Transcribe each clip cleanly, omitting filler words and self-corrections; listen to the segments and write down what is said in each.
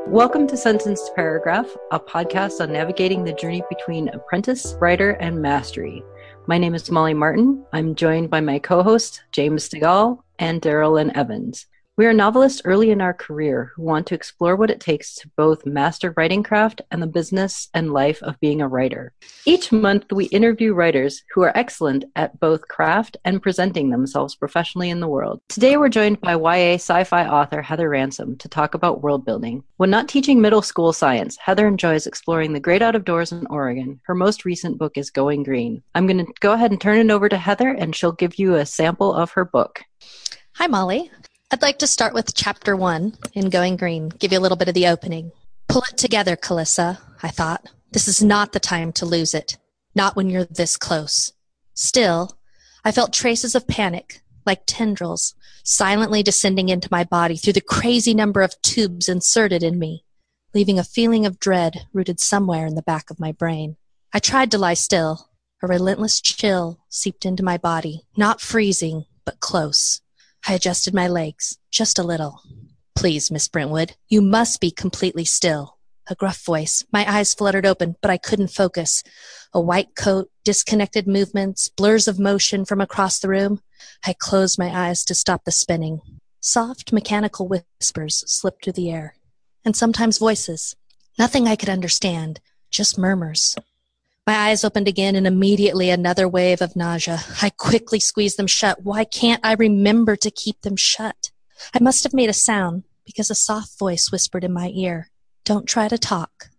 Welcome to Sentence to Paragraph, a podcast on navigating the journey between apprentice, writer, and mastery. My name is Molly Martin. I'm joined by my co-hosts, James Stegall and Daryl Lynn Evans. We are novelists early in our career who want to explore what it takes to both master writing craft and the business and life of being a writer. Each month, we interview writers who are excellent at both craft and presenting themselves professionally in the world. Today, we're joined by YA sci-fi author Heather Ransom to talk about world building. When not teaching middle school science, Heather enjoys exploring the great outdoors in Oregon. Her most recent book is Going Green. I'm going to go ahead and turn it over to Heather, and she'll give you a sample of her book. Hi, Molly. I'd like to start with Chapter 1 in Going Green, give you a little bit of the opening. Pull it together, Calissa, I thought. This is not the time to lose it. Not when you're this close. Still, I felt traces of panic, like tendrils, silently descending into my body through the crazy number of tubes inserted in me, leaving a feeling of dread rooted somewhere in the back of my brain. I tried to lie still. A relentless chill seeped into my body, not freezing, but close. I adjusted my legs, just a little. Please, Miss Brentwood, you must be completely still. A gruff voice. My eyes fluttered open, but I couldn't focus. A white coat, disconnected movements, blurs of motion from across the room. I closed my eyes to stop the spinning. Soft, mechanical whispers slipped through the air. And sometimes voices. Nothing I could understand, just murmurs. My eyes opened again, and immediately another wave of nausea. I quickly squeezed them shut. Why can't I remember to keep them shut? I must have made a sound, because a soft voice whispered in my ear, "Don't try to talk.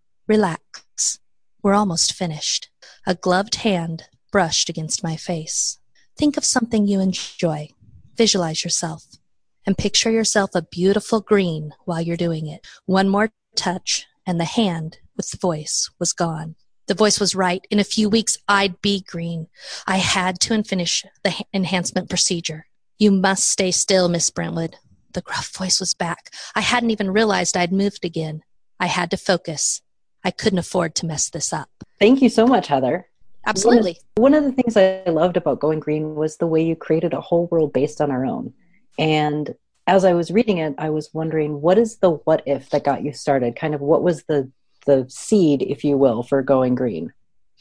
Relax. We're almost finished." A gloved hand brushed against my face. Think of something you enjoy. Visualize yourself. And picture yourself a beautiful green while you're doing it. One more touch, and the hand with the voice was gone. The voice was right. In a few weeks, I'd be green. I had to finish the enhancement procedure. You must stay still, Miss Brentwood. The gruff voice was back. I hadn't even realized I'd moved again. I had to focus. I couldn't afford to mess this up. Thank you so much, Heather. Absolutely. One of the things I loved about Going Green was the way you created a whole world based on our own. And as I was reading it, I was wondering, what is the what if that got you started? Kind of what was the seed, if you will, for Going Green?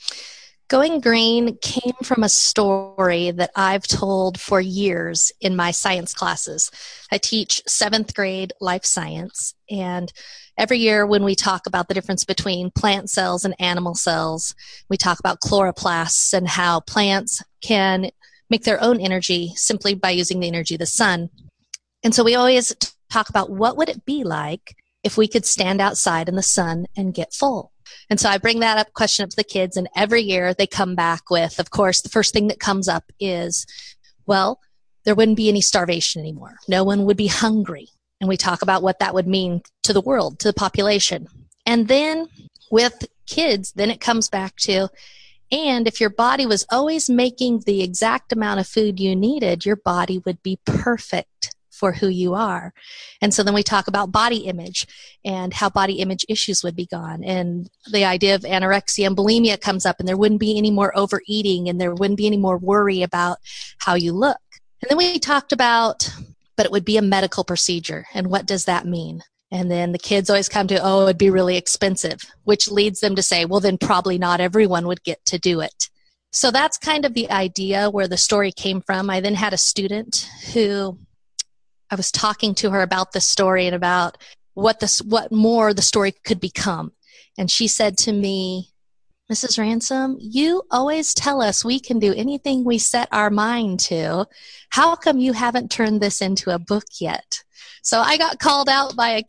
Going Green came from a story that I've told for years in my science classes. I teach 7th grade life science, and every year when we talk about the difference between plant cells and animal cells, we talk about chloroplasts and how plants can make their own energy simply by using the energy of the sun. And so we always talk about what would it be like if we could stand outside in the sun and get full. And so I bring that question up to the kids, and every year they come back with, of course, the first thing that comes up is, well, there wouldn't be any starvation anymore. No one would be hungry. And we talk about what that would mean to the world, to the population. And then with kids, then it comes back to, and if your body was always making the exact amount of food you needed, your body would be perfect for who you are. And so then we talk about body image and how body image issues would be gone. And the idea of anorexia and bulimia comes up, and there wouldn't be any more overeating, and there wouldn't be any more worry about how you look. And then we talked about, but it would be a medical procedure. And what does that mean? And then the kids always come to, oh, it'd be really expensive, which leads them to say, well, then probably not everyone would get to do it. So that's kind of the idea where the story came from. I then had a student who I was talking to her about this story and about what more the story could become. And she said to me, Mrs. Ransom, you always tell us we can do anything we set our mind to. How come you haven't turned this into a book yet? So I got called out by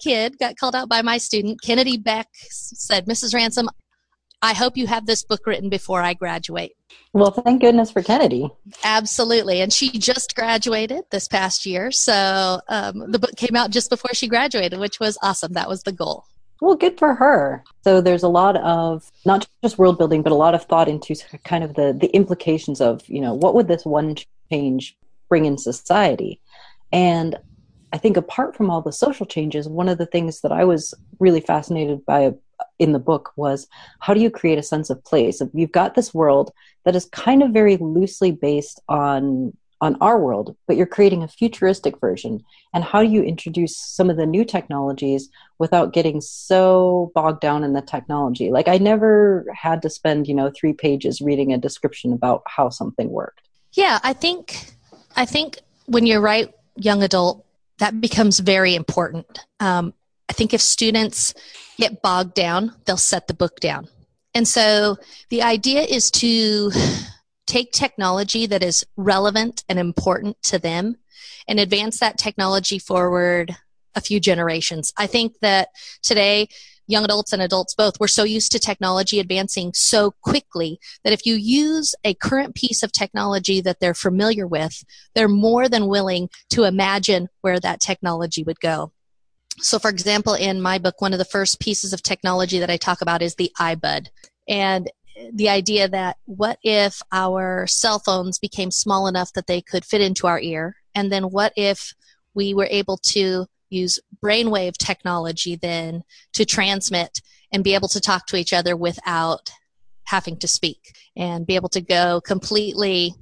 my student. Kennedy Beck said, Mrs. Ransom, I hope you have this book written before I graduate. Well, thank goodness for Kennedy. Absolutely. And she just graduated this past year. So the book came out just before she graduated, which was awesome. That was the goal. Well, good for her. So there's a lot of, not just world building, but a lot of thought into kind of the implications of, what would this one change bring in society? And I think apart from all the social changes, one of the things that I was really fascinated by in the book was, how do you create a sense of place? You've got this world that is kind of very loosely based on on our world, but you're creating a futuristic version. And how do you introduce some of the new technologies without getting so bogged down in the technology? Like I never had to spend, 3 pages reading a description about how something worked. Yeah, I think when you write young adult, that becomes very important. I think if students get bogged down, they'll set the book down. And so the idea is to take technology that is relevant and important to them and advance that technology forward a few generations. I think that today, young adults and adults both, we're so used to technology advancing so quickly that if you use a current piece of technology that they're familiar with, they're more than willing to imagine where that technology would go. So for example, in my book, one of the first pieces of technology that I talk about is the iBud. And the idea that what if our cell phones became small enough that they could fit into our ear? And then what if we were able to use brainwave technology then to transmit and be able to talk to each other without having to speak and be able to go completely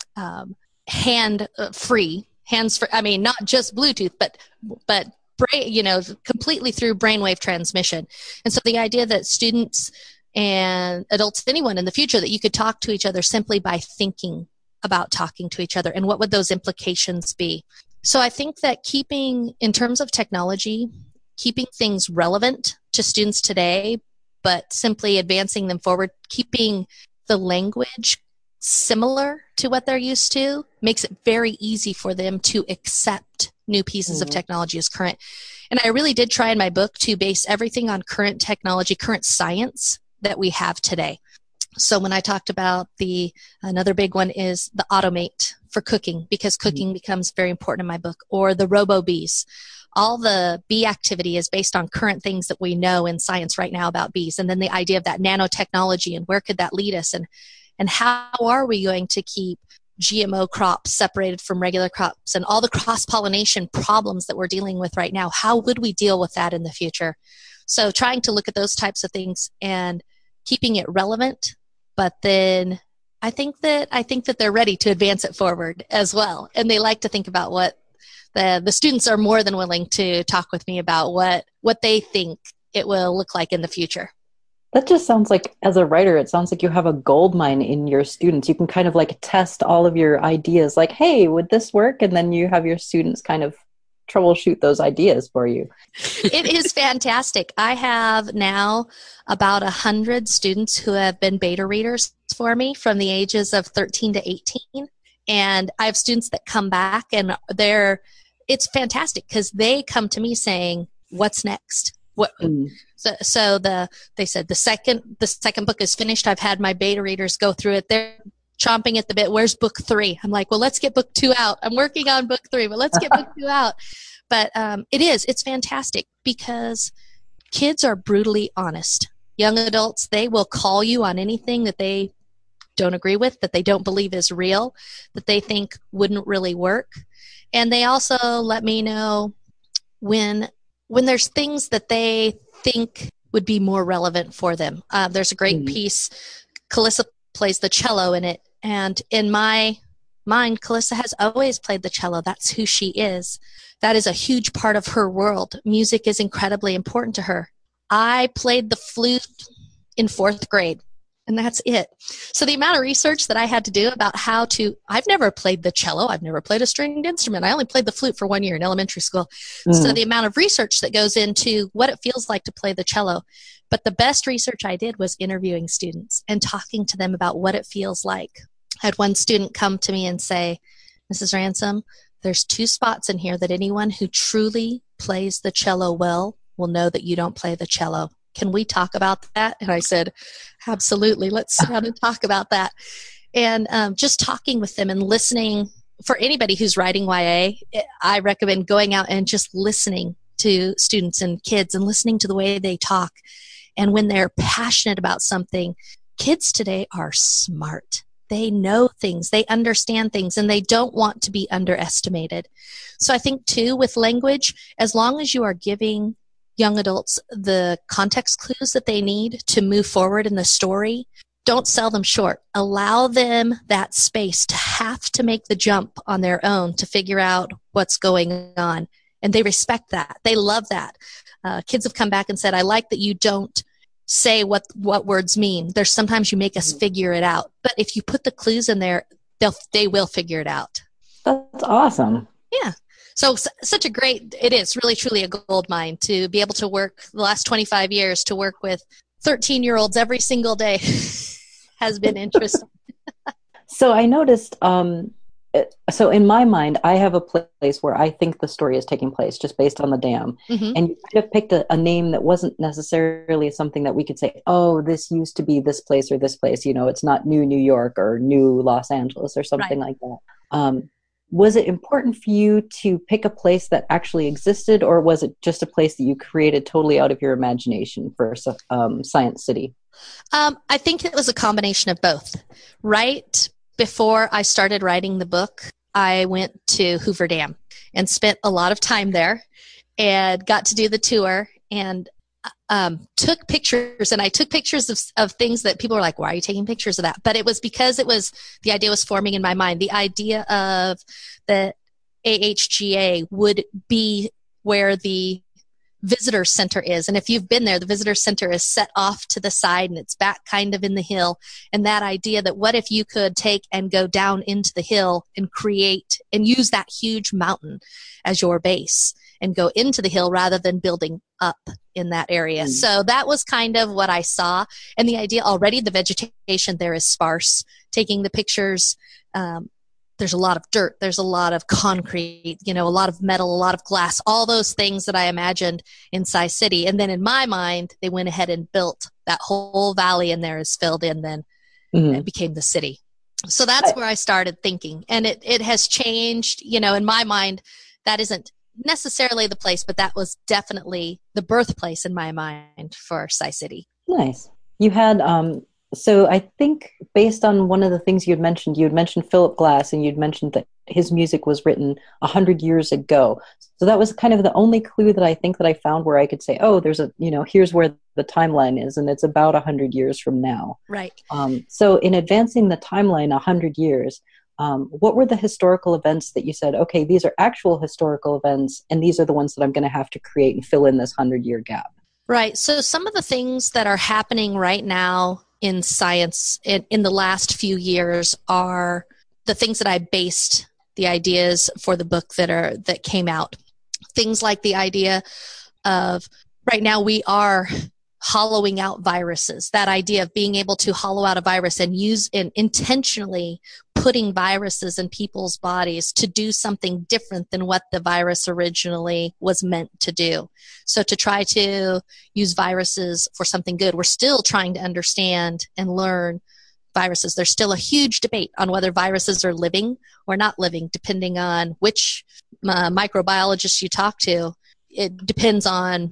hands-free. I mean, not just Bluetooth, but completely through brainwave transmission. And so the idea that students and adults, anyone in the future, that you could talk to each other simply by thinking about talking to each other, and what would those implications be? So I think that in terms of technology, keeping things relevant to students today, but simply advancing them forward, keeping the language similar to what they're used to, makes it very easy for them to accept new pieces of technology as current. And I really did try in my book to base everything on current technology, current science that we have today. So when I talked about another big one is the Automate for cooking, because cooking becomes very important in my book, or the robo-bees. All the bee activity is based on current things that we know in science right now about bees. And then the idea of that nanotechnology and where could that lead us, and how are we going to keep GMO crops separated from regular crops, and all the cross-pollination problems that we're dealing with right now. How would we deal with that in the future? So trying to look at those types of things and keeping it relevant, but then I think that they're ready to advance it forward as well. And they like to think about what the students are more than willing to talk with me about what they think it will look like in the future. That just sounds like, as a writer, it sounds like you have a gold mine in your students. You can kind of like test all of your ideas, like, hey, would this work? And then you have your students kind of troubleshoot those ideas for you. It is fantastic. I have now about 100 students who have been beta readers for me from the ages of 13 to 18. And I have students that come back, and it's fantastic because they come to me saying, what's next? So they said the second book is finished. I've had my beta readers go through it. They're chomping at the bit. Where's book 3? I'm like, well, let's get book 2 out. I'm working on book 3, but let's get book 2 out. But it's fantastic because kids are brutally honest. Young adults, they will call you on anything that they don't agree with, that they don't believe is real, that they think wouldn't really work. And they also let me know when there's things that they think would be more relevant for them. There's a great piece. Calissa plays the cello in it. And in my mind, Calissa has always played the cello. That's who she is. That is a huge part of her world. Music is incredibly important to her. I played the flute in 4th grade, and that's it. So the amount of research that I had to do about I've never played the cello. I've never played a stringed instrument. I only played the flute for 1 year in elementary school. So the amount of research that goes into what it feels like to play the cello. But the best research I did was interviewing students and talking to them about what it feels like. I had one student come to me and say, Mrs. Ransom, there's 2 spots in here that anyone who truly plays the cello well will know that you don't play the cello. Can we talk about that? And I said, absolutely. Let's sit down and talk about that. And just talking with them and listening. For anybody who's writing YA, I recommend going out and just listening to students and kids and listening to the way they talk. And when they're passionate about something, kids today are smart. They know things, they understand things, and they don't want to be underestimated. So I think, too, with language, as long as you are giving young adults the context clues that they need to move forward in the story, don't sell them short. Allow them that space to have to make the jump on their own to figure out what's going on. And they respect that. They love that. Kids have come back and said, I like that you don't say what words mean. There's sometimes you make us figure it out. But if you put the clues in there, they will figure it out. That's awesome. Yeah. So it is really truly a gold mine to be able to work the last 25 years to work with 13-year-olds every single day has been interesting. So I noticed, so in my mind, I have a place where I think the story is taking place just based on the dam. Mm-hmm. And you could have picked a name that wasn't necessarily something that we could say, oh, this used to be this place or this place. It's not New York or New Los Angeles or something like that. Was it important for you to pick a place that actually existed, or was it just a place that you created totally out of your imagination for Science City? I think it was a combination of both. Right before I started writing the book, I went to Hoover Dam and spent a lot of time there and got to do the tour and took pictures. And I took pictures of things that people were like, why are you taking pictures of that? But it was because the idea was forming in my mind. The idea of the AHGA would be where the visitor center is. And if you've been there, the visitor center is set off to the side and it's back kind of in the hill. And that idea that what if you could take and go down into the hill and create and use that huge mountain as your base and go into the hill rather than building up in that area. Mm. So that was kind of what I saw. And the idea already, the vegetation there is sparse. Taking the pictures, there's a lot of dirt, there's a lot of concrete, a lot of metal, a lot of glass, all those things that I imagined in Sci-City. And then in my mind, they went ahead and built that whole valley in there is filled in then it became the city. So that's where I started thinking. And it has changed, in my mind, that isn't necessarily the place, but that was definitely the birthplace in my mind for Sci-City. Nice. You had, so I think based on one of the things you had mentioned Philip Glass, and you'd mentioned that his music was written 100 years ago. So that was kind of the only clue that I think that I found where I could say, oh, there's here's where the timeline is, and it's about 100 years from now. Right. So in advancing the timeline 100 years, what were the historical events that you said, okay, these are actual historical events, and these are the ones that I'm going to have to create and fill in this 100-year gap? Right. So some of the things that are happening right now in science in the last few years are the things that I based the ideas for the book that came out. Things like the idea of right now we are hollowing out viruses. That idea of being able to hollow out a virus and use and intentionally putting viruses in people's bodies to do something different than what the virus originally was meant to do. So to try to use viruses for something good, we're still trying to understand and learn viruses. There's still a huge debate on whether viruses are living or not living, depending on which microbiologist you talk to. It depends on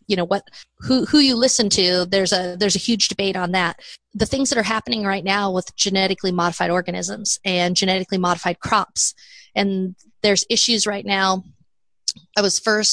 who you listen to. There's a huge debate on that. The things that are happening right now with genetically modified organisms and genetically modified crops, and there's issues right now. In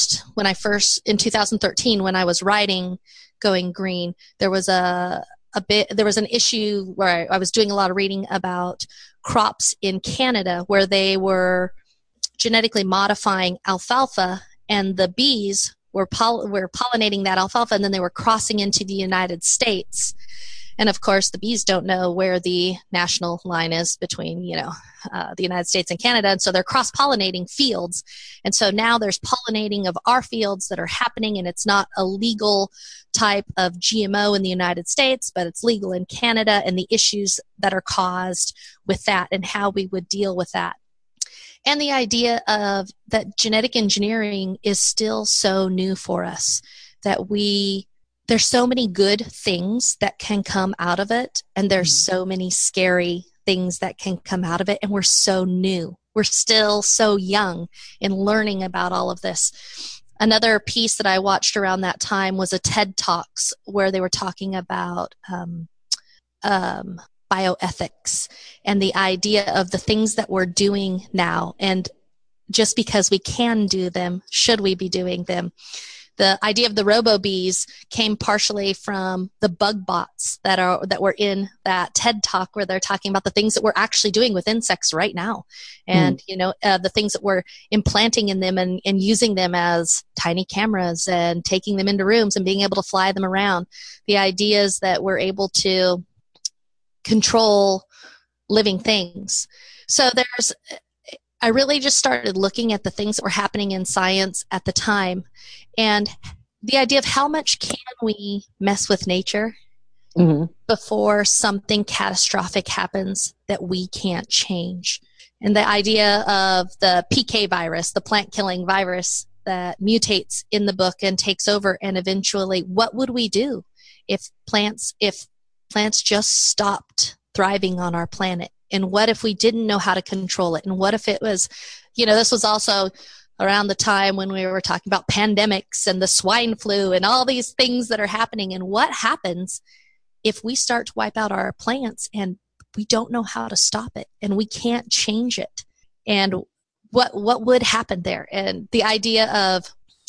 2013, when I was writing Going Green, there was an issue where I was doing a lot of reading about crops in Canada where they were genetically modifying alfalfa, and the bees were pollinating that alfalfa, and then they were crossing into the United States. And of course, the bees don't know where the national line is between, the United States and Canada. And so they're cross-pollinating fields. And so now there's pollinating of our fields that are happening, and it's not a legal type of GMO in the United States, but it's legal in Canada, and the issues that are caused with that and how we would deal with that. And the idea of that genetic engineering is still so new for us that there's so many good things that can come out of it, and there's so many scary things that can come out of it, and we're so new. We're still so young in learning about all of this. Another piece that I watched around that time was a TED Talks where they were talking about bioethics and the idea of the things that we're doing now, and just because we can do them, should we be doing them? The idea of the robo bees came partially from the bug bots that were in that TED Talk, where they're talking about the things that we're actually doing with insects right now, and the things that we're implanting in them and using them as tiny cameras and taking them into rooms and being able to fly them around. The idea is that we're able to control living things. So I really just started looking at the things that were happening in science at the time, and the idea of how much can we mess with nature before something catastrophic happens that we can't change. And the idea of the PK virus, the plant-killing virus that mutates in the book and takes over, and eventually what would we do if plants just stopped thriving on our planet? And what if we didn't know how to control it? And what if it was, this was also around the time when we were talking about pandemics and the swine flu and all these things that are happening. And what happens if we start to wipe out our plants and we don't know how to stop it and we can't change it? And what would happen there? And the idea of,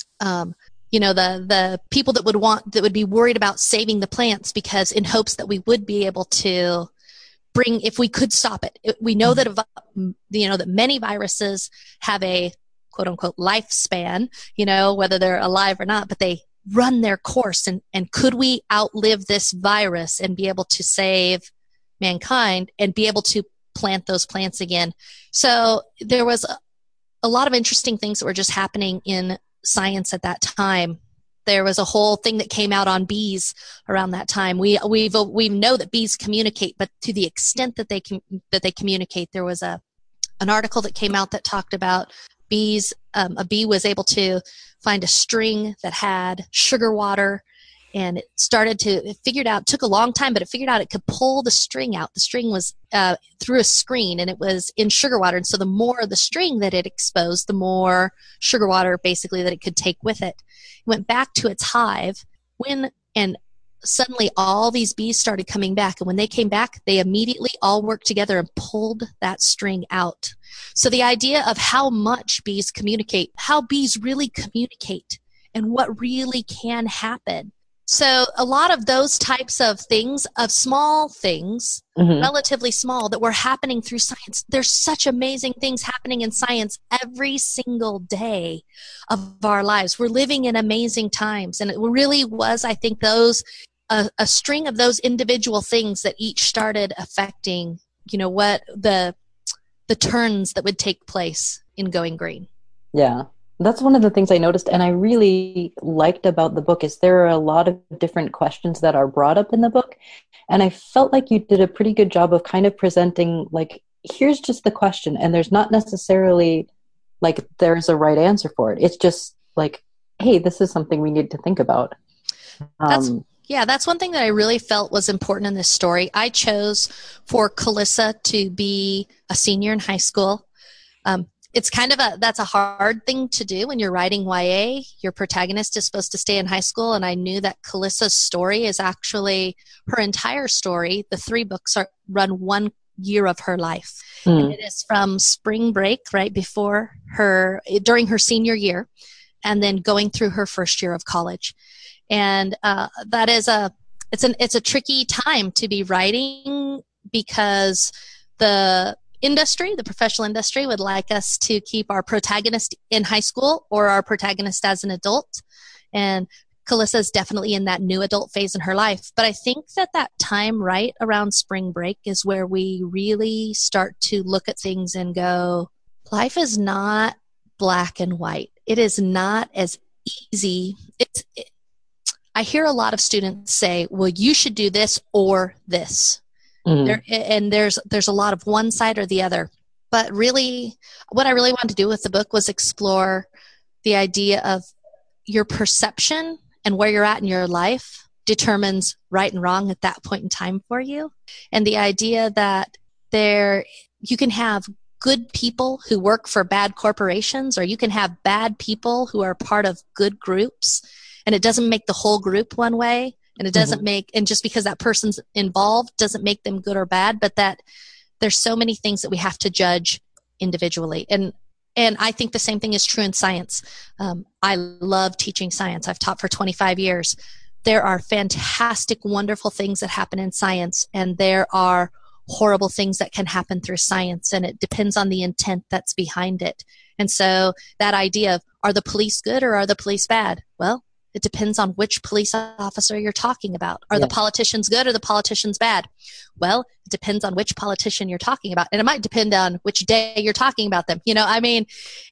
the people that would be worried about saving the plants because in hopes that we would be able to if we could stop it. We know that, that many viruses have a quote unquote lifespan, whether they're alive or not, but they run their course. And could we outlive this virus and be able to save mankind and be able to plant those plants again? So there was a lot of interesting things that were just happening in science at that time. There was a whole thing that came out on bees around that time. We know that bees communicate, but to the extent that they communicate, there was an article that came out that talked about bees. A bee was able to find a string that had sugar water, and it took a long time, but it figured out it could pull the string out. The string was through a screen, and it was in sugar water. And so the more of the string that it exposed, the more sugar water basically that it could take with it. It went back to its hive and suddenly all these bees started coming back. And when they came back, they immediately all worked together and pulled that string out. So the idea of how much bees communicate, how bees really communicate, and what really can happen. So a lot of those types of things, of small things, relatively small, that were happening through science. There's such amazing things happening in science every single day of our lives. We're living in amazing times. And it really was, I think, a string of those individual things that each started affecting, what the turns that would take place in Going Green. Yeah. That's one of the things I noticed and I really liked about the book is there are a lot of different questions that are brought up in the book. And I felt like you did a pretty good job of kind of presenting, like, here's just the question. And there's not necessarily like there's a right answer for it. It's just like, hey, this is something we need to think about. That's one thing that I really felt was important in this story. I chose for Calissa to be a senior in high school. It's kind of that's a hard thing to do when you're writing YA. Your protagonist is supposed to stay in high school, and I knew that Calissa's story is actually her entire story. The 3 books run 1 year of her life. And it is from spring break, right before during her senior year, and then going through her first year of college. And that is it's a tricky time to be writing because the professional industry would like us to keep our protagonist in high school or our protagonist as an adult. And Calissa is definitely in that new adult phase in her life. But I think that time right around spring break is where we really start to look at things and go, life is not black and white. It is not as easy. I hear a lot of students say, well, you should do this or this. And there's a lot of one side or the other. But really, what I really wanted to do with the book was explore the idea of your perception and where you're at in your life determines right and wrong at that point in time for you. And the idea that you can have good people who work for bad corporations, or you can have bad people who are part of good groups, and it doesn't make the whole group one way. And it doesn't and just because that person's involved doesn't make them good or bad, but that there's so many things that we have to judge individually. And And I think the same thing is true in science. I love teaching science. I've taught for 25 years. There are fantastic, wonderful things that happen in science, and there are horrible things that can happen through science, and it depends on the intent that's behind it. And so that idea of, are the police good or are the police bad? Well, it depends on which police officer you're talking about. Are the politicians good or the politicians bad? Well, it depends on which politician you're talking about. And it might depend on which day you're talking about them. I mean,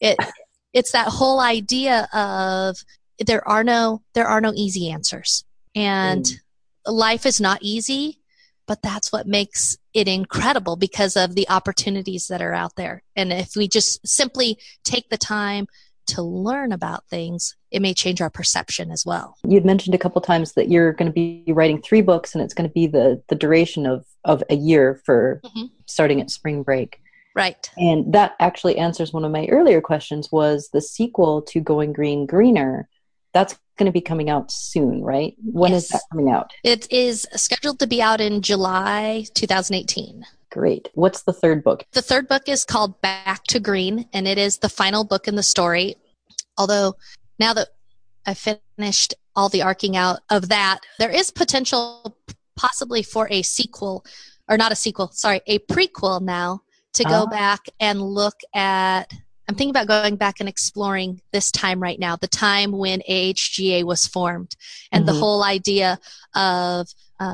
it's that whole idea of there are no easy answers. And life is not easy, but that's what makes it incredible because of the opportunities that are out there. And if we just simply take the time to learn about things, it may change our perception as well. You'd mentioned a couple times that you're going to be writing 3 books, and it's going to be the duration of a year for starting at spring break. Right. And that actually answers one of my earlier questions, was the sequel to Going Green, Greener. That's going to be coming out soon, right? When is that coming out? It is scheduled to be out in July 2018. Great. What's the 3rd book? The 3rd book is called Back to Green, and it is the final book in the story. Although now that I've finished all the arcing out of that, there is potential possibly for a sequel, or not a sequel, sorry, a prequel now to go back and look at, I'm thinking about going back and exploring this time right now, the time when AHGA was formed, and the whole idea of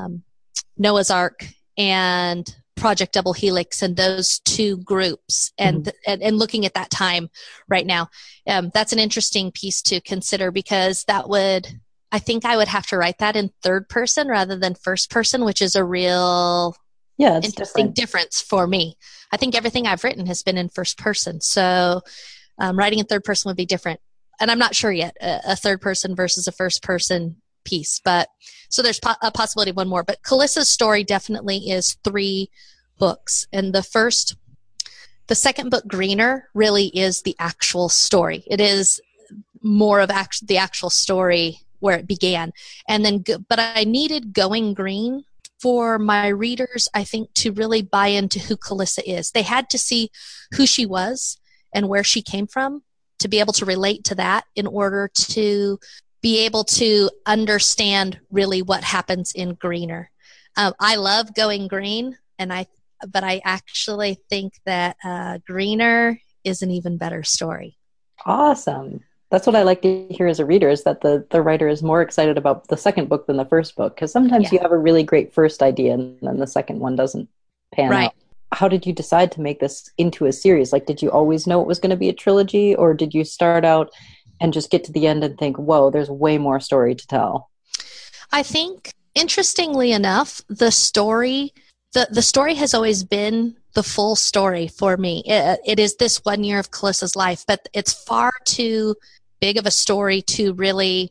Noah's Ark and Project Double Helix and those 2 groups, and looking at that time right now. That's an interesting piece to consider, because I think I would have to write that in 3rd person rather than 1st person, which is a real interesting difference for me. I think everything I've written has been in 1st person. So writing in 3rd person would be different. And I'm not sure yet, a 3rd person versus a 1st person piece. But so there's a possibility of one more. But Calissa's story definitely is 3 books. And the 2nd book, Greener, really is the actual story. It is more of the actual story where it began. And then, but I needed Going Green for my readers, I think, to really buy into who Calissa is. They had to see who she was and where she came from to be able to relate to that in order to be able to understand really what happens in Greener. I love Going Green, but I actually think that Greener is an even better story. Awesome. That's what I like to hear as a reader, is that the writer is more excited about the 2nd book than the 1st book, because sometimes you have a really great first idea and then the 2nd one doesn't pan out. How did you decide to make this into a series? Like, did you always know it was going to be a trilogy, or did you start out and just get to the end and think, whoa, there's way more story to tell? I think, interestingly enough, the story has always been the full story for me. It is this 1 year of Calissa's life, but it's far too big of a story to really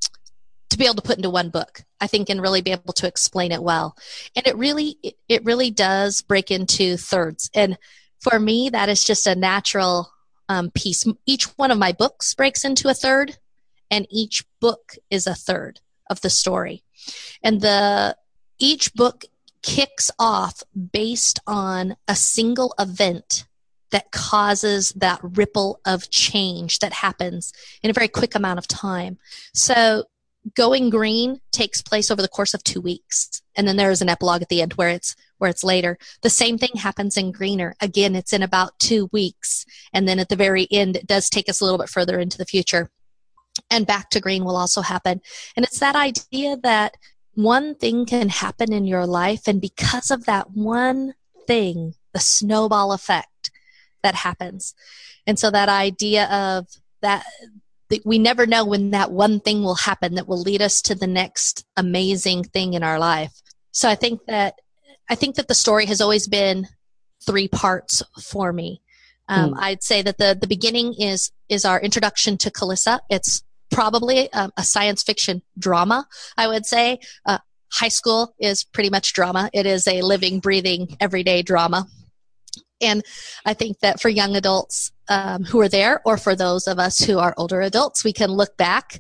to be able to put into one book, I think, and really be able to explain it well. And it really does break into thirds. And for me, that is just a natural piece. Each one of my books breaks into a third, and each book is a third of the story. And each book kicks off based on a single event that causes that ripple of change that happens in a very quick amount of time. So Going Green takes place over the course of 2 weeks. And then there is an epilogue at the end where it's later. The same thing happens in Greener. Again, it's in about 2 weeks. And then at the very end, it does take us a little bit further into the future. And Back to Green will also happen. And it's that idea that one thing can happen in your life, and because of that one thing, the snowball effect that happens. And so that idea of that we never know when that one thing will happen that will lead us to the next amazing thing in our life. So I think that the story has always been 3 parts for me. I'd say that the beginning is our introduction to Calissa. It's probably a science fiction drama, I would say. High school is pretty much drama. It is a living, breathing, everyday drama. And I think that for young adults who are there, or for those of us who are older adults, we can look back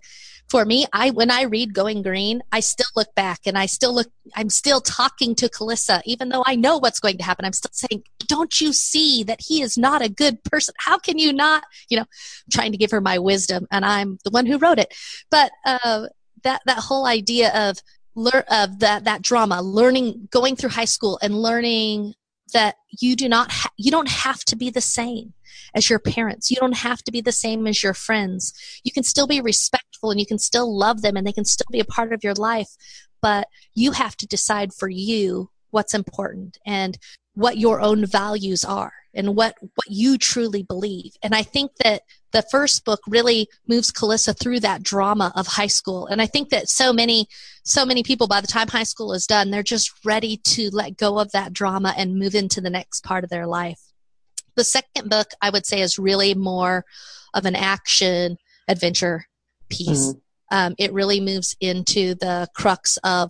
For me, when I read Going Green, I still look back and I'm still talking to Calissa, even though I know what's going to happen. I'm still saying, don't you see that he is not a good person? How can you not, trying to give her my wisdom, and I'm the one who wrote it. But that whole idea of that drama, learning, going through high school and learning that you don't have to be the same as your parents. You don't have to be the same as your friends. You can still be respectful and you can still love them and they can still be a part of your life, but you have to decide for you what's important and what your own values are and what you truly believe. And I think that the first book really moves Calissa through that drama of high school. And I think that so many people, by the time high school is done, they're just ready to let go of that drama and move into the next part of their life. The second book, I would say, is really more of an action adventure piece. Mm-hmm. It really moves into the crux of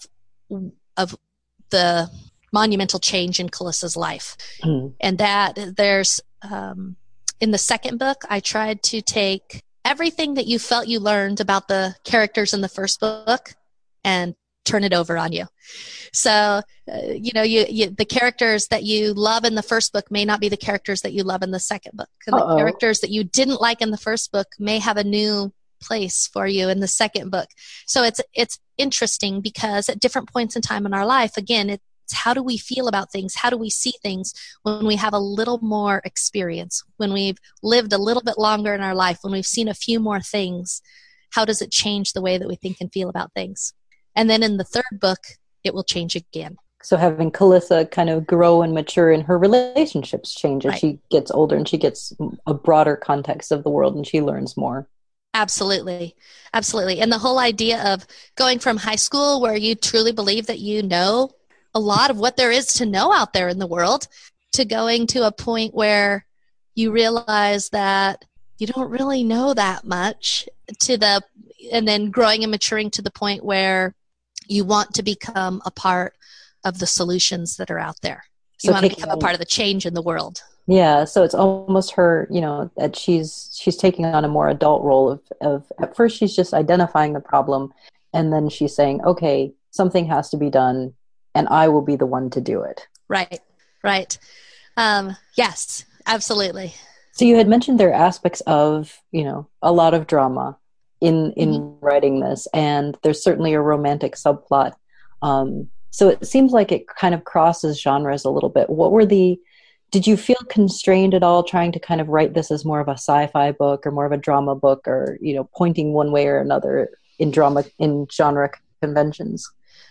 the monumental change in Calissa's life. Mm-hmm. And that there's, in the second book, I tried to take everything that you felt you learned about the characters in the first book and turn it over on you. So, the characters that you love in the first book may not be the characters that you love in the second book. And the characters that you didn't like in the first book may have a new place for you in the second book. So it's interesting because at different points in time in our life, again, it's how do we feel about things? How do we see things when we have a little more experience, when we've lived a little bit longer in our life, when we've seen a few more things? How does it change the way that we think and feel about things? And then in the third book, it will change again. So having Calissa kind of grow and mature in her relationships change as she gets older and she gets a broader context of the world and she learns more. Absolutely. Absolutely. And the whole idea of going from high school where you truly believe that you know a lot of what there is to know out there in the world to going to a point where you realize that you don't really know that much and then growing and maturing to the point where you want to become a part of the solutions that are out there. You want to become a part of the change in the world. Yeah, so it's almost her, that she's taking on a more adult role of at first she's just identifying the problem and then she's saying, okay, something has to be done and I will be the one to do it. Right. Yes, absolutely. So you had mentioned there are aspects of, a lot of drama in mm-hmm. writing this, and there's certainly a romantic subplot. So it seems like it kind of crosses genres a little bit. Did you feel constrained at all trying to kind of write this as more of a sci-fi book or more of a drama book or, pointing one way or another in genre conventions?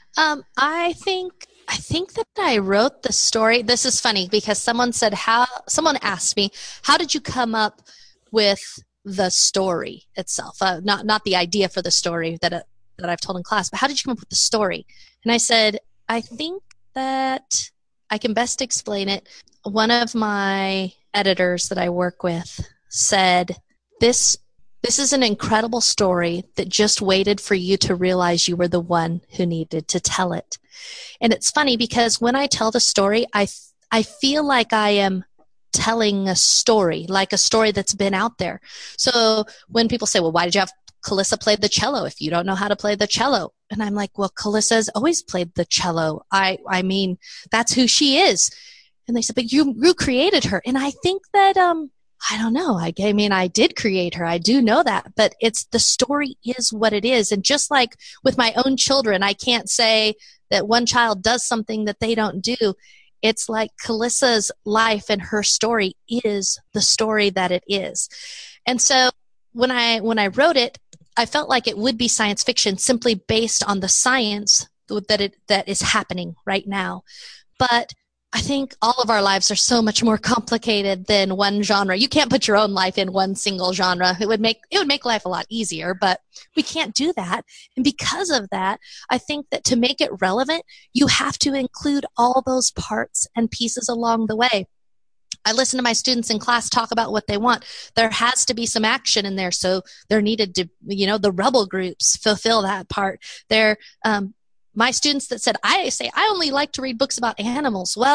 I think that I wrote the story. This is funny because someone asked me, how did you come up with the story itself? Not the idea for the story that I've told in class, but how did you come up with the story? And I said, I think that I can best explain it. One of my editors that I work with said, this is an incredible story that just waited for you to realize you were the one who needed to tell it. And it's funny because when I tell the story, I feel like I am telling a story, like a story that's been out there. So when people say, well, why did you have Calissa play the cello if you don't know how to play the cello? And I'm like, well, Calissa's always played the cello. I mean, that's who she is. And they said, but you created her. And I think that, I don't know. I mean, I did create her. I do know that, but the story is what it is. And just like with my own children, I can't say that one child does something that they don't do. It's like Calissa's life and her story is the story that it is. And so when I wrote it, I felt like it would be science fiction simply based on the science that is happening right now. But I think all of our lives are so much more complicated than one genre. You can't put your own life in one single genre. It would make life a lot easier, but we can't do that. And because of that, I think that to make it relevant, you have to include all those parts and pieces along the way. I listen to my students in class talk about what they want. There has to be some action in there. So there needed to, the rebel groups fulfill that part. My students that said, I only like to read books about animals. Well,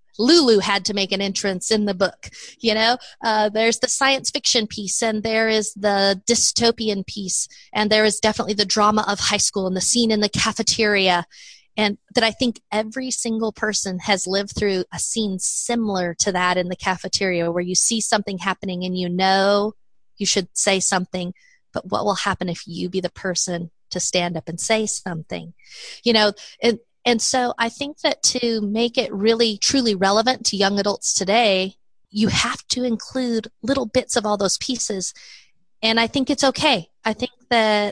Lulu had to make an entrance in the book. There's the science fiction piece, and there is the dystopian piece, and there is definitely the drama of high school and the scene in the cafeteria. And that I think every single person has lived through a scene similar to that in the cafeteria, where you see something happening and you should say something, but what will happen if you be the person to stand up and say something? And so I think that to make it really truly relevant to young adults today, you have to include little bits of all those pieces. And I think it's okay. I think that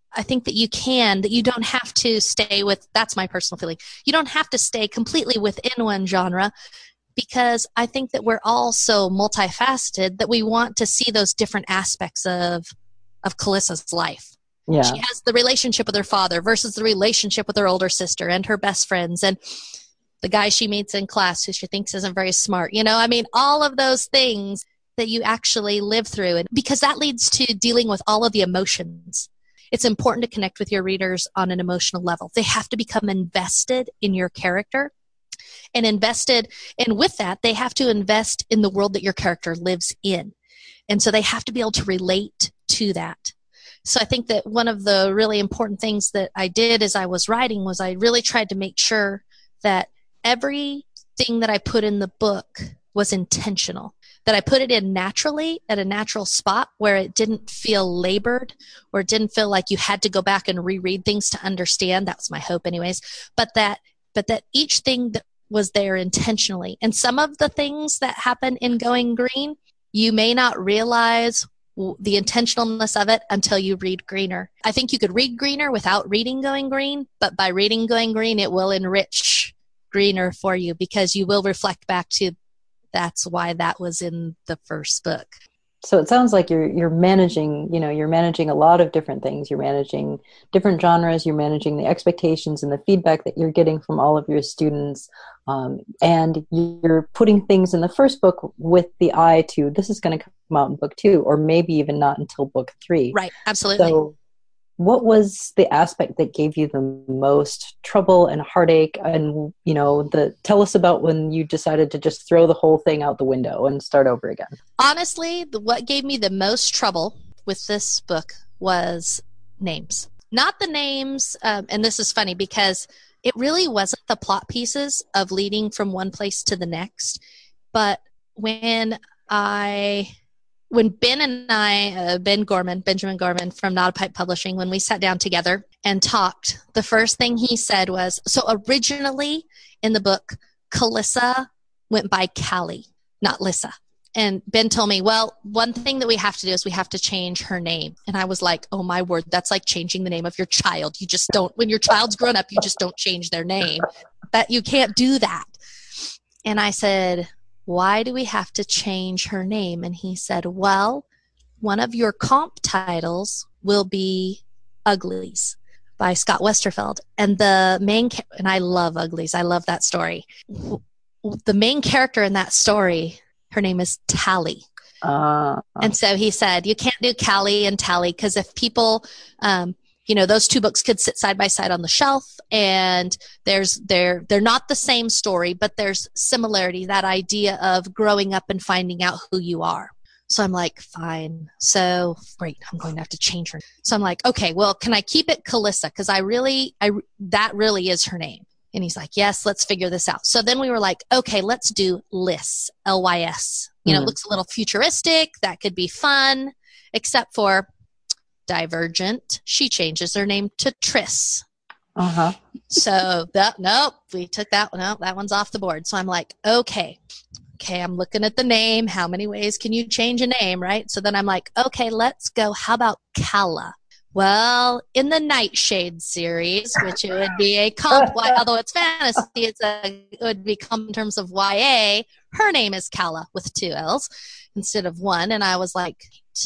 you don't have to stay with, that's my personal feeling, you don't have to stay completely within one genre, because I think that we're all so multifaceted that we want to see those different aspects of Calissa's life. Yeah. She has the relationship with her father versus the relationship with her older sister and her best friends and the guy she meets in class who she thinks isn't very smart. All of those things that you actually live through. And because that leads to dealing with all of the emotions. It's important to connect with your readers on an emotional level. They have to become invested in your character and with that, they have to invest in the world that your character lives in. And so they have to be able to relate to that. So I think that one of the really important things that I did as I was writing was I really tried to make sure that everything that I put in the book was intentional, that I put it in naturally at a natural spot where it didn't feel labored or it didn't feel like you had to go back and reread things to understand. That was my hope anyways. But that each thing that was there intentionally. And some of the things that happen in Going Green, you may not realize the intentionalness of it until you read Greener. I think you could read Greener without reading Going Green, but by reading Going Green, it will enrich Greener for you because you will reflect back to that's why that was in the first book. So it sounds like you're managing, you're managing a lot of different things. You're managing different genres. You're managing the expectations and the feedback that you're getting from all of your students. And you're putting things in the first book with the eye to, this is going to come out in book 2, or maybe even not until book 3. Right. Absolutely. So what was the aspect that gave you the most trouble and heartache? And, tell us about when you decided to just throw the whole thing out the window and start over again. Honestly, what gave me the most trouble with this book was names. Not the names, and this is funny because it really wasn't the plot pieces of leading from one place to the next, but when Ben and I, Benjamin Gorman from Not a Pipe Publishing, when we sat down together and talked, the first thing he said was, so originally in the book, Calissa went by Callie, not Lissa. And Ben told me, well, one thing that we have to do is we have to change her name. And I was like, oh my word, that's like changing the name of your child. You just don't, when your child's grown up, you just don't change their name. But you can't do that. And I said, why do we have to change her name? And he said, well, one of your comp titles will be Uglies by Scott Westerfeld. And and I love Uglies. I love that story. The main character in that story, her name is Tally. And so he said, you can't do Callie and Tally because if people, those two books could sit side by side on the shelf and they're not the same story, but there's similarity, that idea of growing up and finding out who you are. So I'm like, fine. So great. I'm going to have to change her. So I'm like, okay, well, can I keep it Calissa? Because that really is her name. And he's like, yes, let's figure this out. So then we were like, okay, let's do Lys, Lys. It looks a little futuristic. That could be fun, except for Divergent. She changes her name to Triss. Uh-huh. So we took that one out. That one's off the board. So I'm like, okay, I'm looking at the name. How many ways can you change a name, right? So then I'm like, okay, let's go. How about Calla? Well, in the Nightshade series, which it would be a comp, although it's fantasy, it would be comp in terms of YA. Her name is Calla with 2 L's instead of 1. And I was like,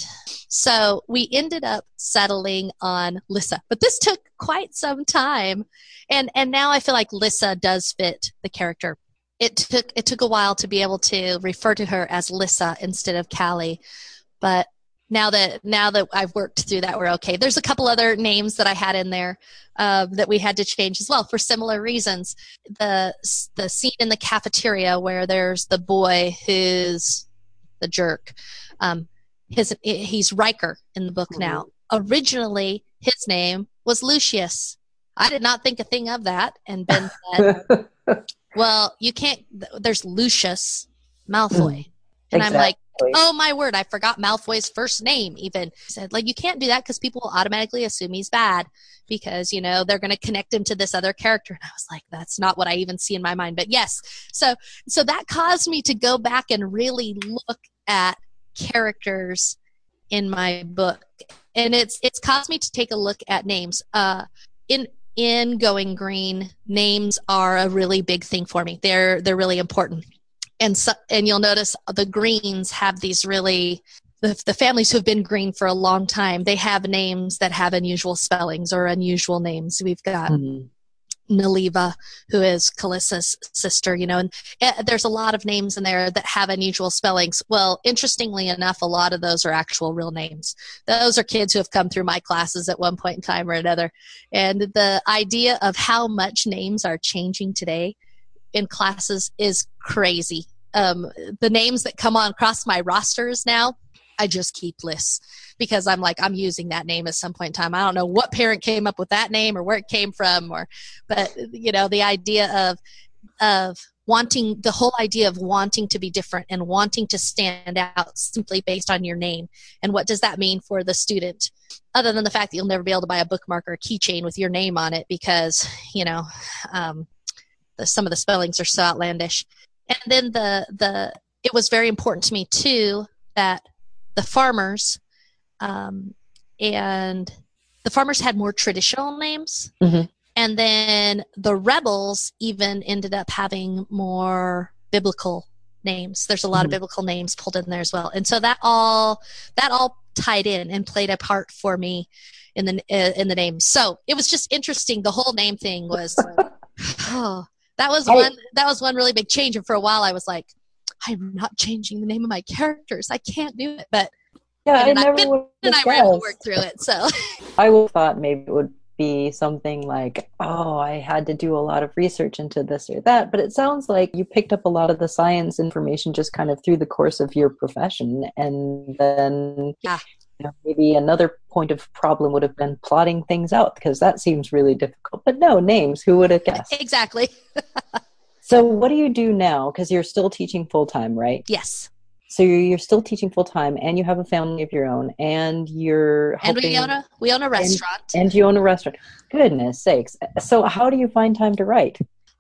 so we ended up settling on Lissa. But this took quite some time. And now I feel like Lissa does fit the character. It took a while to be able to refer to her as Lissa instead of Callie. But now that I've worked through that, we're okay. There's a couple other names that I had in there that we had to change as well for similar reasons. The scene in the cafeteria where there's the boy who's the jerk. He's Riker in the book now. Originally, his name was Lucius. I did not think a thing of that. And Ben said, well, you can't, there's Lucius Malfoy. And exactly. I'm like, oh my word, I forgot Malfoy's first name even. He said, like, you can't do that because people will automatically assume he's bad because, you know, they're going to connect him to this other character. And I was like, that's not what I even see in my mind. But yes, so that caused me to go back and really look at characters in my book. And it's caused me to take a look at names. In Going Green, names are a really big thing for me. They're really important. And you'll notice the Greens have these really, the families who have been green for a long time, they have names that have unusual spellings or unusual names. We've got Naliva, who is Calissa's sister, you know, and there's a lot of names in there that have unusual spellings. Well, interestingly enough, a lot of those are actual real names. Those are kids who have come through my classes at one point in time or another. And the idea of how much names are changing today in classes is crazy. The names that come on across my rosters now, I just keep lists because I'm like, I'm using that name at some point in time. I don't know what parent came up with that name or where it came from, but you know, the idea of wanting, the whole idea of wanting to be different and wanting to stand out simply based on your name. And what does that mean for the student? Other than the fact that you'll never be able to buy a bookmark or a keychain with your name on it because, you know, some of the spellings are so outlandish. And then it was very important to me too that the farmers and the farmers had more traditional names. Mm-hmm. And then the rebels even ended up having more biblical names. There's a lot of biblical names pulled in there as well. And so that all tied in and played a part for me in the names. So it was just interesting. The whole name thing was that was one really big change. And for a while I was like, I'm not changing the name of my characters. I can't do it. But yeah, I never would have I were able to work through it. So I would have thought maybe it would be something like, oh, I had to do a lot of research into this or that. But it sounds like you picked up a lot of the science information just kind of through the course of your profession. And then you know, maybe another point of problem would have been plotting things out because that seems really difficult. But no, names, who would have guessed? Exactly. So what do you do now? Because you're still teaching full-time, right? Yes. So you're still teaching full-time and you have a family of your own and you're helping. And we own a restaurant. And you own a restaurant. Goodness sakes. So how do you find time to write?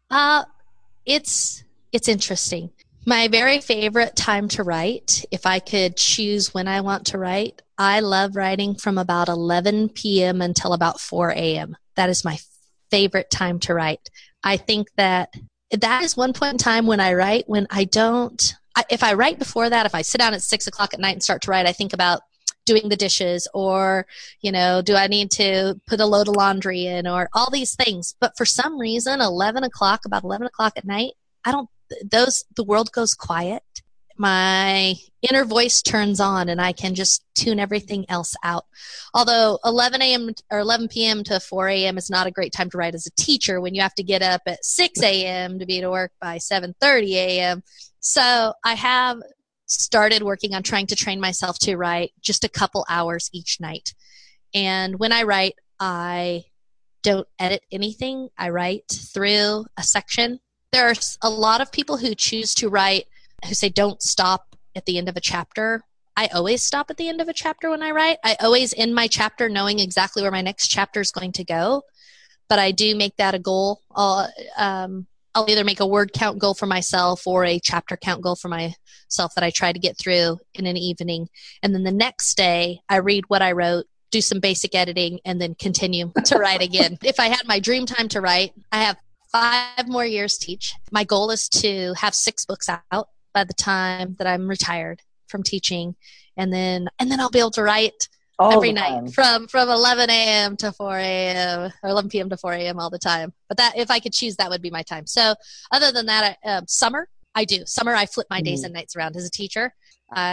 It's interesting. My very favorite time to write, if I could choose when I want to write, I love writing from about 11 p.m. until about 4 a.m. That is my favorite time to write. I think that is one point in time when I write when if I write before that, if I sit down at 6 o'clock at night and start to write, I think about doing the dishes or, you know, do I need to put a load of laundry in or all these things. But for some reason, about 11 o'clock at night, the world goes quiet. My inner voice turns on and I can just tune everything else out. Although 11 a.m. or 11 p.m. to 4 a.m. is not a great time to write as a teacher when you have to get up at 6 a.m. to be to work by 7:30 a.m. So I have started working on trying to train myself to write just a couple hours each night. And when I write, I don't edit anything. I write through a section. There's a lot of people who choose to write who say don't stop at the end of a chapter. I always stop at the end of a chapter when I write. I always end my chapter knowing exactly where my next chapter is going to go. But I do make that a goal. I'll either make a word count goal for myself or a chapter count goal for myself that I try to get through in an evening. And then the next day, I read what I wrote, do some basic editing, and then continue to write again. If I had my dream time to write, I have 5 more years to teach. My goal is to have 6 books out by the time that I'm retired from teaching. And then I'll be able to write every night from 11 a.m. to 4 a.m. or 11 p.m. to 4 a.m. all the time. But that, if I could choose, that would be my time. So other than that, summer, I flip my days and nights around as a teacher. I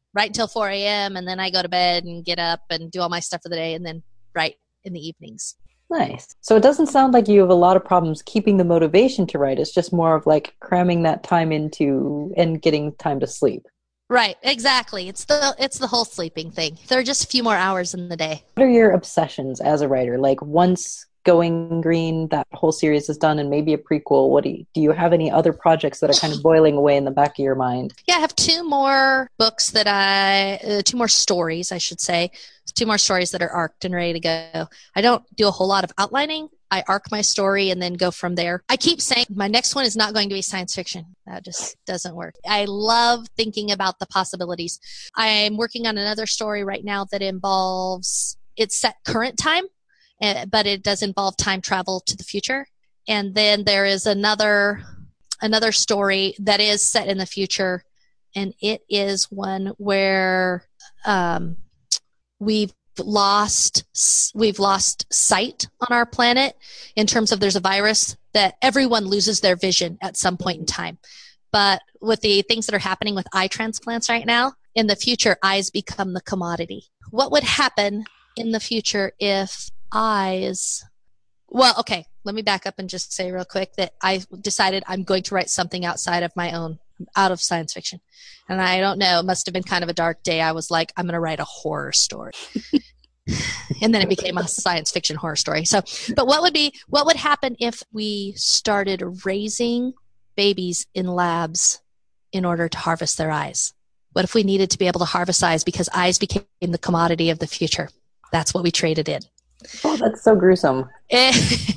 write until 4 a.m. and then I go to bed and get up and do all my stuff for the day and then write in the evenings. Nice. So it doesn't sound like you have a lot of problems keeping the motivation to write. It's just more of like cramming that time into and getting time to sleep. Right, exactly. It's the whole sleeping thing. There are just a few more hours in the day. What are your obsessions as a writer? Like once Going Green, that whole series is done, and maybe a prequel. What do you have any other projects that are kind of boiling away in the back of your mind? Yeah, I have two more books two more stories, I should say. Two more stories that are arced and ready to go. I don't do a whole lot of outlining. I arc my story and then go from there. I keep saying my next one is not going to be science fiction. That just doesn't work. I love thinking about the possibilities. I'm working on another story right now that it's set current time, but it does involve time travel to the future. And then there is another story that is set in the future, and it is one where we've lost sight on our planet in terms of there's a virus that everyone loses their vision at some point in time. But with the things that are happening with eye transplants right now, in the future, eyes become the commodity. What would happen in the future if eyes... Well, okay, let me back up and just say real quick that I decided I'm going to write something outside of my own, out of science fiction. And I don't know, it must have been kind of a dark day. I was like, I'm going to write a horror story. And then it became a science fiction horror story. So, but what would happen if we started raising babies in labs in order to harvest their eyes? What if we needed to be able to harvest eyes because eyes became the commodity of the future? That's what we traded in. Oh, that's so gruesome. It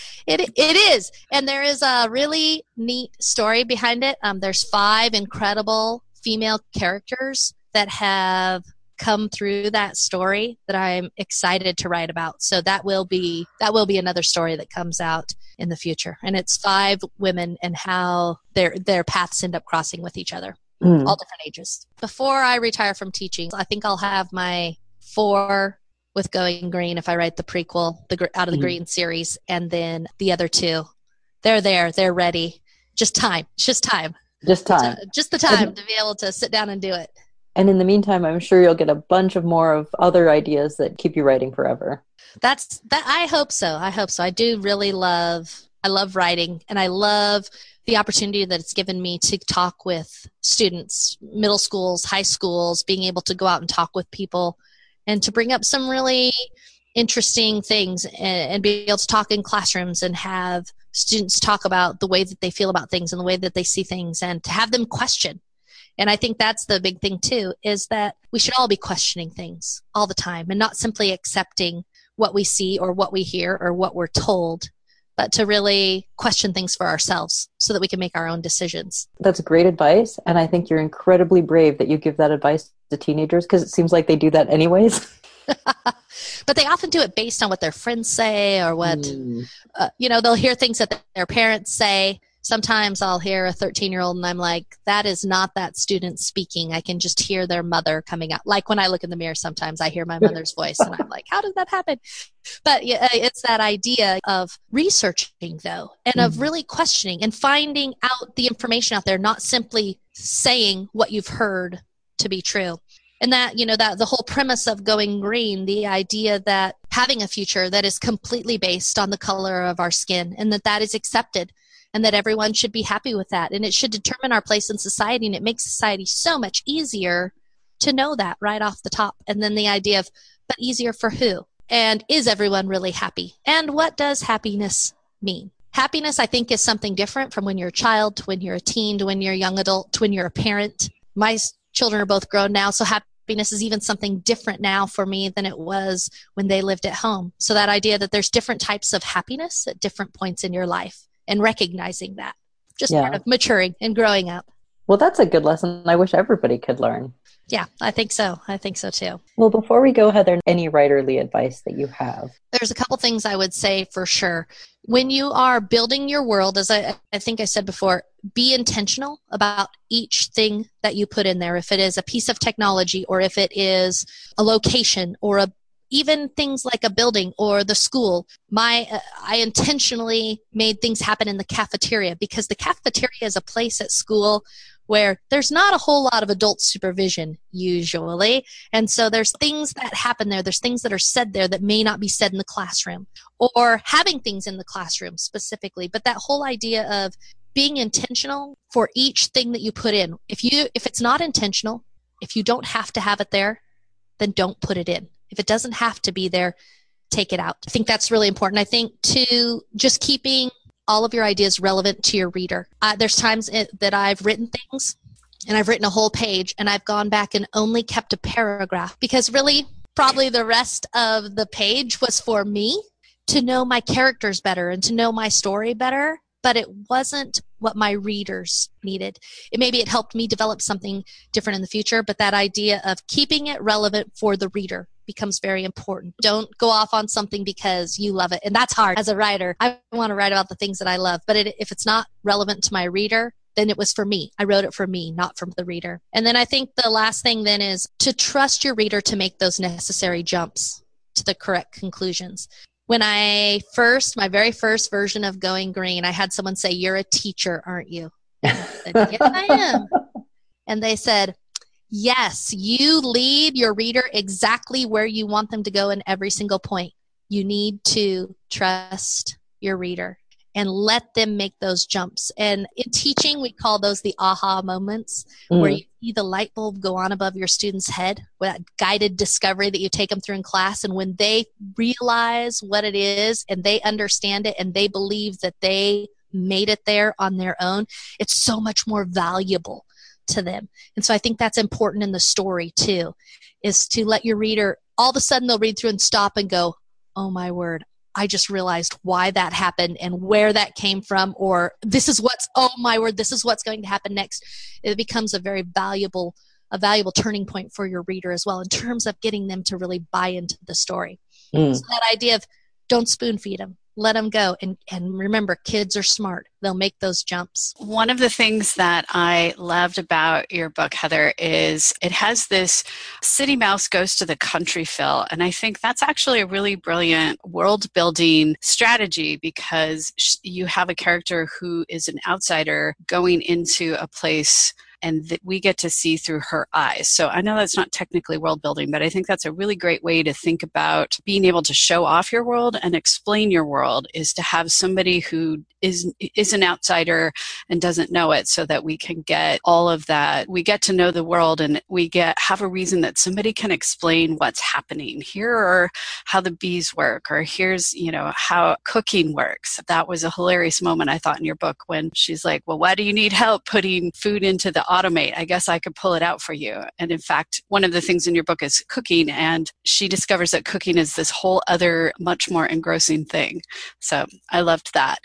is. And there is a really neat story behind it. There's 5 incredible female characters that have come through that story that I'm excited to write about. So that will be another story that comes out in the future. And it's 5 women and how their paths end up crossing with each other, all different ages. Before I retire from teaching, I think I'll have my 4 with Going Green if I write the prequel, Out of the Green series, and then the other 2. They're ready. Just time. Just the time to be able to sit down and do it. And in the meantime, I'm sure you'll get a bunch of more of other ideas that keep you writing forever. I hope so. I do really love writing, and I love the opportunity that it's given me to talk with students, middle schools, high schools, being able to go out and talk with people and to bring up some really interesting things and be able to talk in classrooms and have students talk about the way that they feel about things and the way that they see things and to have them question. And I think that's the big thing too, is that we should all be questioning things all the time and not simply accepting what we see or what we hear or what we're told, but to really question things for ourselves so that we can make our own decisions. That's great advice. And I think you're incredibly brave that you give that advice to teenagers because it seems like they do that anyways. But they often do it based on what their friends say or what, they'll hear things that their parents say. Sometimes I'll hear a 13-year-old and I'm like, that is not that student speaking. I can just hear their mother coming out. Like when I look in the mirror, sometimes I hear my mother's voice and I'm like, how did that happen? But yeah, it's that idea of researching though, and of really questioning and finding out the information out there, not simply saying what you've heard to be true. And that, that the whole premise of Going Green, the idea that having a future that is completely based on the color of our skin and that is accepted. And that everyone should be happy with that. And it should determine our place in society. And it makes society so much easier to know that right off the top. And then the idea of, but easier for who? And is everyone really happy? And what does happiness mean? Happiness, I think, is something different from when you're a child, to when you're a teen, to when you're a young adult, to when you're a parent. My children are both grown now, so happiness is even something different now for me than it was when they lived at home. So that idea that there's different types of happiness at different points in your life. And recognizing that, part of maturing and growing up. Well, that's a good lesson I wish everybody could learn. Yeah, I think so. I think so too. Well, before we go, Heather, any writerly advice that you have? There's a couple things I would say for sure. When you are building your world, as I think I said before, be intentional about each thing that you put in there. If it is a piece of technology or if it is a location or even things like a building or the school. I intentionally made things happen in the cafeteria because the cafeteria is a place at school where there's not a whole lot of adult supervision usually. And so there's things that happen there. There's things that are said there that may not be said in the classroom, or having things in the classroom specifically. But that whole idea of being intentional for each thing that you put in. If it's not intentional, if you don't have to have it there, then don't put it in. If it doesn't have to be there, take it out. I think that's really important. I think to just keeping all of your ideas relevant to your reader. There's times that I've written things and I've written a whole page and I've gone back and only kept a paragraph because really probably the rest of the page was for me to know my characters better and to know my story better, but it wasn't what my readers needed. Maybe it helped me develop something different in the future, but that idea of keeping it relevant for the reader becomes very important. Don't go off on something because you love it. And that's hard. As a writer, I want to write about the things that I love. But if it's not relevant to my reader, then it was for me. I wrote it for me, not for the reader. And then I think the last thing then is to trust your reader to make those necessary jumps to the correct conclusions. When my very first version of Going Green, I had someone say, "You're a teacher, aren't you?" I said, "Yes, I am." And they said, "Yes, you lead your reader exactly where you want them to go in every single point. You need to trust your reader and let them make those jumps." And in teaching, we call those the aha moments, where you see the light bulb go on above your student's head, with that guided discovery that you take them through in class. And when they realize what it is and they understand it and they believe that they made it there on their own, it's so much more valuable to them. And so I think that's important in the story too, is to let your reader, all of a sudden they'll read through and stop and go, "Oh my word, I just realized why that happened and where that came from," or "Oh my word, this is what's going to happen next." It becomes a valuable turning point for your reader as well in terms of getting them to really buy into the story. So that idea of don't spoon feed them. Let them go. And remember, kids are smart. They'll make those jumps. One of the things that I loved about your book, Heather, is it has this city mouse goes to the country feel. And I think that's actually a really brilliant world building strategy because you have a character who is an outsider going into a place and that we get to see through her eyes. So I know that's not technically world building, but I think that's a really great way to think about being able to show off your world and explain your world, is to have somebody who is an outsider and doesn't know it, so that we can get all of that. We get to know the world and have a reason that somebody can explain what's happening. Here are how the bees work, or here's, how cooking works. That was a hilarious moment, I thought, in your book when she's like, "Well, why do you need help putting food into the automate? I guess I could pull it out for you." And in fact, one of the things in your book is cooking, and she discovers that cooking is this whole other, much more engrossing thing. So I loved that.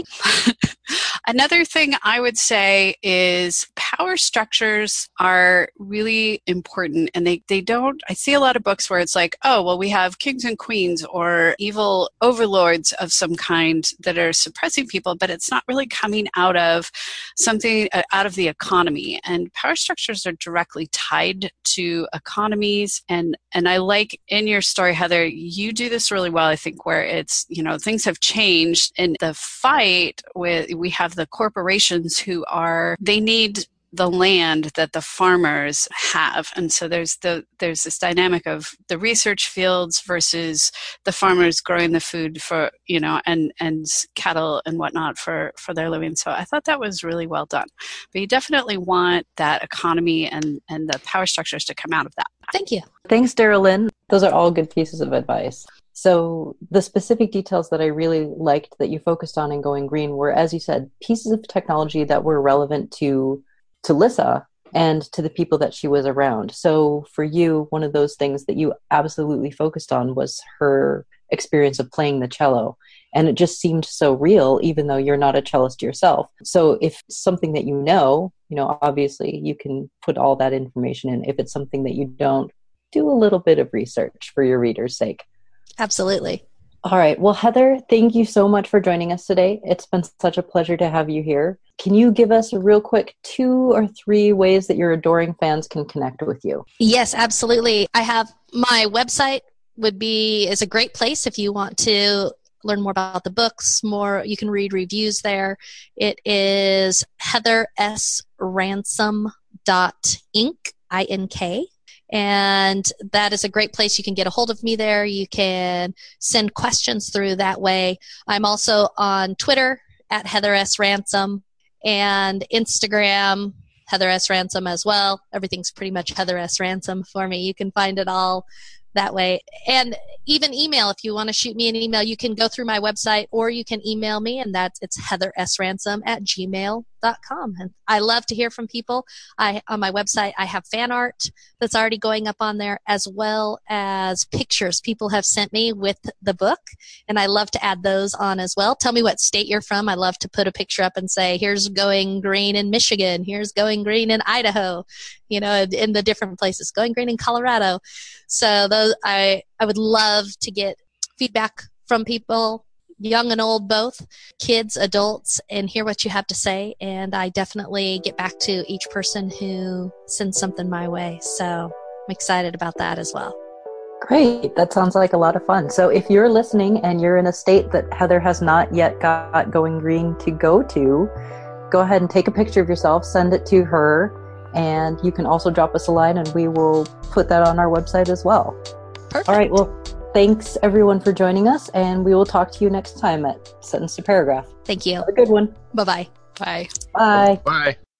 Another thing I would say is power structures are really important, and they don't, I see a lot of books where it's like, "Oh, well, we have kings and queens or evil overlords of some kind that are suppressing people," but it's not really coming out of something, out of the economy. And power structures are directly tied to economies. And I like in your story, Heather, you do this really well, I think, where it's, things have changed in the fight with, we have the corporations they need the land that the farmers have. And so there's this dynamic of the research fields versus the farmers growing the food for, and cattle and whatnot for their living. So I thought that was really well done. But you definitely want that economy and the power structures to come out of that. Thank you. Thanks, Darylyn. Those are all good pieces of advice. So the specific details that I really liked that you focused on in Going Green were, as you said, pieces of technology that were relevant to Lissa and to the people that she was around. So for you, one of those things that you absolutely focused on was her experience of playing the cello. And it just seemed so real, even though you're not a cellist yourself. So if it's something that obviously you can put all that information in. If it's something that you don't, do a little bit of research for your reader's sake. Absolutely. All right. Well, Heather, thank you so much for joining us today. It's been such a pleasure to have you here. Can you give us a real quick 2 or 3 ways that your adoring fans can connect with you? Yes, absolutely. I have my website, is a great place if you want to learn more about the books. You can read reviews there. It is heathersransom.inc, INK. And that is a great place. You can get a hold of me there. You can send questions through that way. I'm also on Twitter at Heather S. Ransom and Instagram, Heather S. Ransom as well. Everything's pretty much Heather S. Ransom for me. You can find it all that way. And even email, if you want to shoot me an email, you can go through my website or you can email me, and it's heathersransom@gmail.com. And I love to hear from people. On my website, I have fan art that's already going up on there, as well as pictures people have sent me with the book, and I love to add those on as well. Tell me what state you're from. I love to put a picture up and say, here's Going Green in Michigan, here's Going Green in Idaho, in the different places, Going Green in Colorado. So those, I would love to get feedback from people, young and old both, kids, adults, and hear what you have to say. And I definitely get back to each person who sends something my way. So I'm excited about that as well. Great. That sounds like a lot of fun. So if you're listening and you're in a state that Heather has not yet got Going Green to go to, go ahead and take a picture of yourself, send it to her, and you can also drop us a line and we will put that on our website as well. Perfect. All right. Well, thanks everyone for joining us, and we will talk to you next time at Sentence to Paragraph. Thank you. Have a good one. Bye-bye. Bye. Bye. Bye.